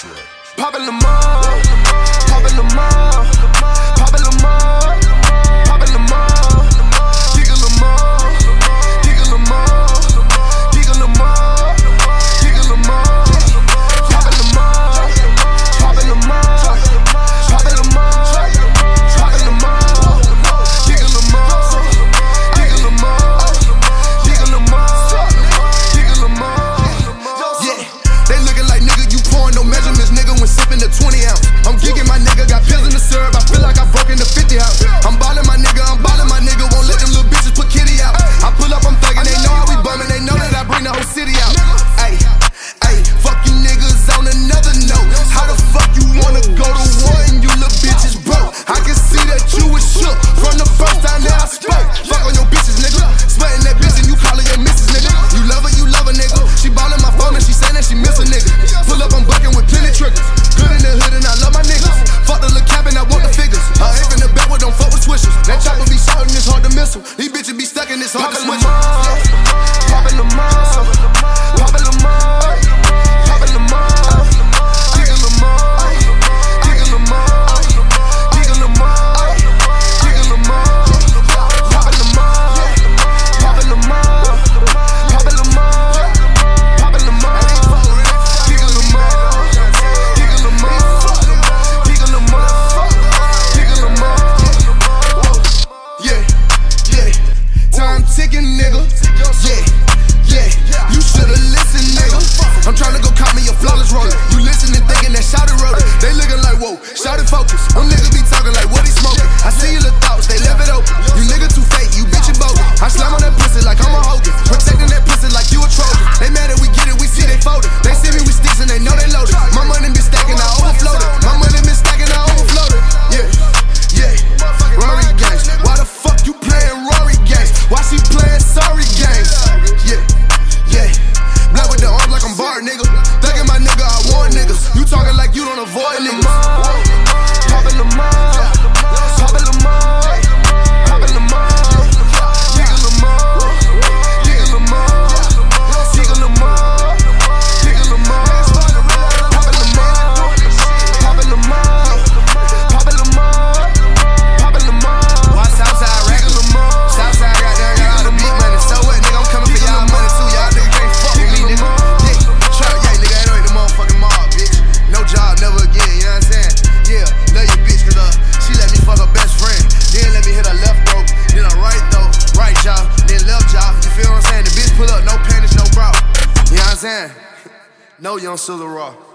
Pop it Lamar, pop it Lamar, pop it Lamar, pop it Lamar, Giga Lamar, Giga Lamar, Giga Lamar, Giga Lamar, pop it Lamar, pop it Lamar, pop it Lamar, pop it Lamar, Giga Lamar, Giga Lamar, Giga Lamar, Giga Lamar. Yeah, they looking like nigga, you pouring no measurements, nigga, when sipping the 20 ounce. I'm geeking my nigga, got pills in the syrup, I feel like I broke in the 50 house. I'm ballin' my nigga, won't let them little bitches put kitty out. I pull up, I'm thuggin', they know how we bummin', they know that I bring the whole city out. Ayy, ayy, fuck you niggas on another note. How the fuck you wanna go to war and you little bitches broke? I can see that you was shook from the first time that I spoke. Fuck on your bitches, nigga, sweating that bitch and you callin' your missus, nigga. You love her, nigga, she ballin' my phone and she sayin' that she miss a nigga. Pull up, I'm buckin' with plenty triggers. Good in the hood and I love my niggas. Fuck the little cap and I want the figures. I ain't from the backward, don't fuck with swishers. That chopper be shoutin', it's hard to miss him. These bitches be stuck in this hard to switch. Pop it Lamar, pop it Lamar, pop it Lamar, Giga Lamar, Giga Lamar, Giga Lamar, Giga Lamar, pop it Lamar, pop it Lamar, pop it Lamar, pop it Lamar, Giga Lamar, Giga Lamar, Giga Lamar, Giga Lamar. Yeah, yeah, time ticking, nigga. Yeah, you shoulda listened, nigga. I'm tryna go cop me a flawless roller. You listening, thinking that shouted roller. They looking like, whoa, shouted focus. Them niggas be talking like what he smoking. I see your little thoughts, they left it open. You nigga too fake, you bitch and bogus. I slam on that pussy like I'm a Hogan. Protecting that pussy like you a Trojan. They mad that we get it, we see they folded. They see me with sticks and they know they loaded. My money been stacking, I overflowed it. My money been stacking, I overflowed it. Yeah, yeah, Rory games. Why the fuck you playing Rory games? Why she playing sorry games? Yeah, yeah, black with the arms like I'm barred, nigga. Thuggin' my nigga, I warn niggas. You talking like you don't avoid niggas. Pop it Lamar, pop it Lamar, pop it Lamar, Giga Lamar, Giga Lamar, Giga Lamar, Giga Lamar, pop it Lamar, pop it Lamar, pop it Lamar, pop it Lamar. Why Southside rapping? Southside got all the big money. So what, nigga? I'm coming for y'all money too. Y'all niggas can't fuck with me, nigga. Yeah, trap, yeah, nigga, that ain't the motherfucking mob, bitch. No job, never again, you know what I'm saying? Yeah, love your bitch, cause she let me fuck her best friend. Then let me hit her left throat, then her right throat, right jaw, then left jaw. You feel what I'm saying? The bitch pull up, no panties, no bra. You know what I'm saying? No young Silver Raw.